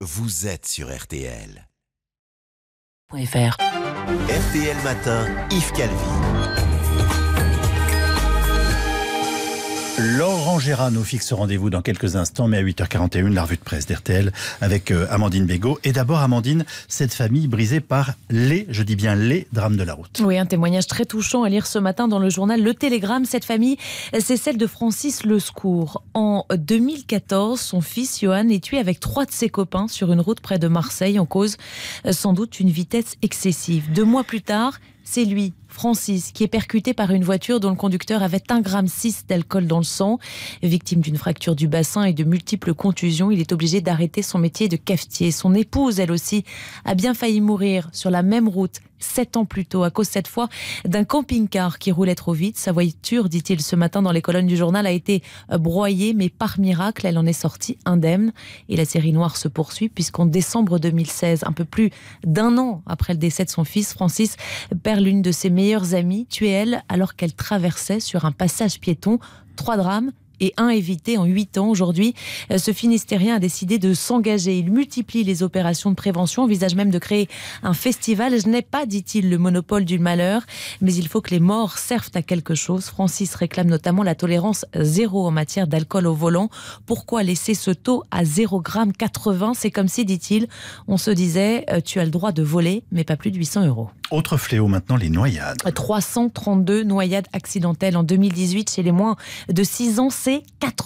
vous êtes sur RTL. .fr. RTL Matin, Yves Calvi. Laurent Gérard nous fixe rendez-vous dans quelques instants, mais à 8h41, la revue de presse d'RTL avec Amandine Bégaud. Et d'abord, Amandine, cette famille brisée par je dis bien les drames de la route. Oui, un témoignage très touchant à lire ce matin dans le journal Le Télégramme. Cette famille, c'est celle de Francis Lescour. En 2014, son fils Johan est tué avec 3 de ses copains sur une route près de Marseille, en cause sans doute une vitesse excessive. 2 mois plus tard, c'est lui, Francis, qui est percuté par une voiture dont le conducteur avait 1,6 g d'alcool dans le sang. Victime d'une fracture du bassin et de multiples contusions, il est obligé d'arrêter son métier de cafetier. Son épouse, elle aussi, a bien failli mourir sur la même route 7 ans plus tôt, à cause cette fois d'un camping-car qui roulait trop vite. Sa voiture, dit-il ce matin dans les colonnes du journal, a été broyée, mais par miracle, elle en est sortie indemne. Et la série noire se poursuit puisqu'en décembre 2016, un peu plus d'1 an après le décès de son fils, Francis perd l'une de ses meilleures amies, tuée elle alors qu'elle traversait sur un passage piéton. 3 drames et 1 évité en 8 ans. Aujourd'hui, ce Finistérien a décidé de s'engager. Il multiplie les opérations de prévention, envisage même de créer un festival. Je n'ai pas, dit-il, le monopole du malheur, mais il faut que les morts servent à quelque chose. Francis réclame notamment la tolérance zéro en matière d'alcool au volant. Pourquoi laisser ce taux à 0,80 ? C'est comme si, dit-il, on se disait tu as le droit de voler, mais pas plus de 800 €. Autre fléau maintenant, les noyades. 332 noyades accidentelles en 2018 chez les moins de 6 ans. C'est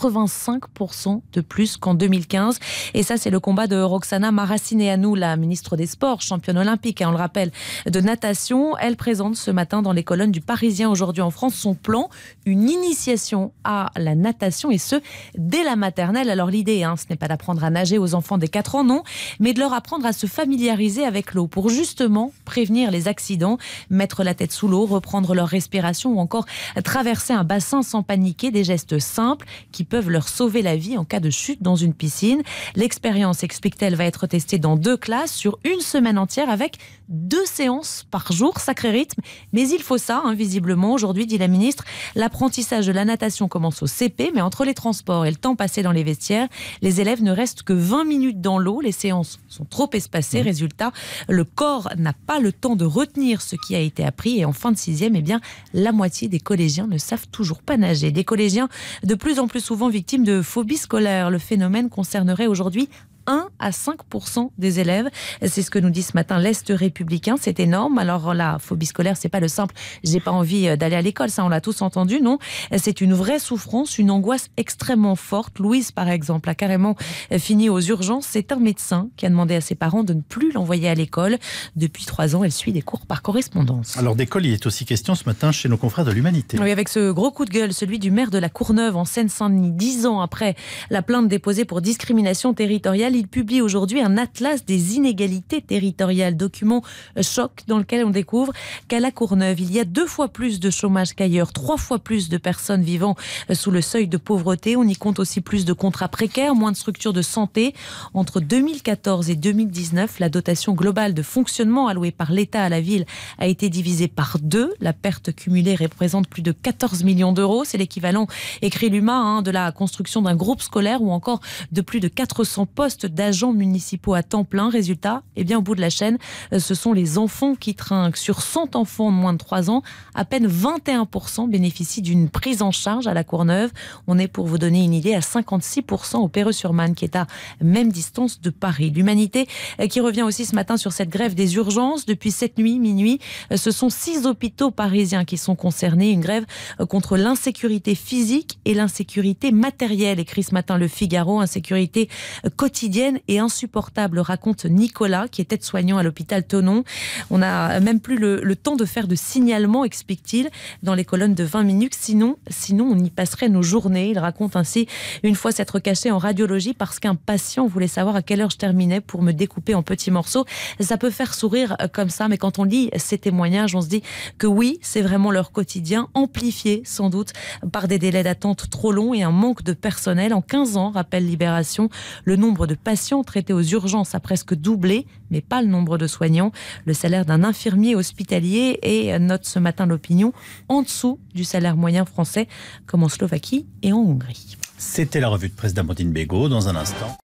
85% de plus qu'en 2015. Et ça, c'est le combat de Roxana Maracineanu, la ministre des Sports, championne olympique, on le rappelle, de natation. Elle présente ce matin dans les colonnes du Parisien aujourd'hui en France son plan, une initiation à la natation, et ce, dès la maternelle. Alors l'idée, ce n'est pas d'apprendre à nager aux enfants dès 4 ans, non, mais de leur apprendre à se familiariser avec l'eau pour justement prévenir les accidents, mettre la tête sous l'eau, reprendre leur respiration ou encore traverser un bassin sans paniquer, des gestes simples qui peuvent leur sauver la vie en cas de chute dans une piscine. L'expérience, explique-t-elle, va être testée dans 2 classes sur une semaine entière avec 2 séances par jour. Sacré rythme, mais il faut ça, visiblement. Aujourd'hui, dit la ministre, l'apprentissage de la natation commence au CP, mais entre les transports et le temps passé dans les vestiaires, les élèves ne restent que 20 minutes dans l'eau. Les séances sont trop espacées. Résultat, le corps n'a pas le temps de retenir ce qui a été appris. Et en fin de 6e, la moitié des collégiens ne savent toujours pas nager. Des collégiens de plus en plus souvent victimes de phobie scolaire. Le phénomène concernerait aujourd'hui 1 à 5% des élèves. C'est ce que nous dit ce matin l'Est républicain. C'est énorme. Alors la phobie scolaire, c'est pas le simple « j'ai pas envie d'aller à l'école », ça on l'a tous entendu, non. C'est une vraie souffrance, une angoisse extrêmement forte. Louise, par exemple, a carrément fini aux urgences. C'est un médecin qui a demandé à ses parents de ne plus l'envoyer à l'école. Depuis 3 ans, elle suit des cours par correspondance. Alors d'école, il est aussi question ce matin chez nos confrères de l'Humanité. Oui, avec ce gros coup de gueule, celui du maire de la Courneuve en Seine-Saint-Denis. 10 ans après la plainte déposée pour discrimination territoriale, il publie aujourd'hui un atlas des inégalités territoriales, document choc dans lequel on découvre qu'à la Courneuve, il y a 2 fois plus de chômage qu'ailleurs, 3 fois plus de personnes vivant sous le seuil de pauvreté. On y compte aussi plus de contrats précaires, moins de structures de santé. Entre 2014 et 2019, la dotation globale de fonctionnement allouée par l'État à la ville a été divisée par 2. La perte cumulée représente plus de 14 millions d'euros. C'est l'équivalent, écrit l'UMA, de la construction d'un groupe scolaire ou encore de plus de 400 postes d'agents municipaux à temps plein. Résultat, au bout de la chaîne, ce sont les enfants qui trinquent. Sur 100 enfants de moins de 3 ans, à peine 21% bénéficient d'une prise en charge à la Courneuve. On est, pour vous donner une idée, à 56% au Perreux-sur-Marne, qui est à même distance de Paris. L'Humanité qui revient aussi ce matin sur cette grève des urgences. Depuis cette nuit, minuit, ce sont 6 hôpitaux parisiens qui sont concernés. Une grève contre l'insécurité physique et l'insécurité matérielle, écrit ce matin Le Figaro. Insécurité quotidienne et insupportable, raconte Nicolas, qui est aide-soignant à l'hôpital Thonon. On n'a même plus le temps de faire de signalement, explique-t-il, dans les colonnes de 20 minutes. Sinon, on y passerait nos journées. Il raconte ainsi une fois s'être caché en radiologie parce qu'un patient voulait savoir à quelle heure je terminais pour me découper en petits morceaux. Ça peut faire sourire comme ça, mais quand on lit ces témoignages, on se dit que oui, c'est vraiment leur quotidien, amplifié sans doute par des délais d'attente trop longs et un manque de personnel. En 15 ans, rappelle Libération, le nombre de patients traités aux urgences a presque doublé, mais pas le nombre de soignants. Le salaire d'un infirmier hospitalier est, note ce matin l'opinion, en dessous du salaire moyen français, comme en Slovaquie et en Hongrie. C'était la revue de presse d'Amandine Bégaud. Dans un instant.